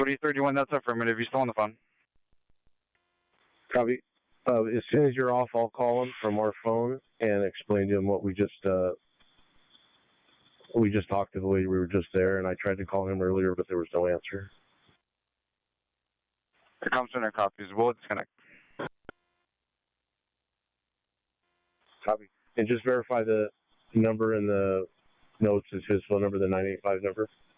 2031, that's affirmative. You're still on the phone. Copy. As soon as you're off, I'll call him from our phone and explain to him what we just talked to the lady. We were just there, and I tried to call him earlier, but there was no answer. The comm center copies. We'll disconnect. Copy. And just verify the number in the notes is his phone number, the 985 number.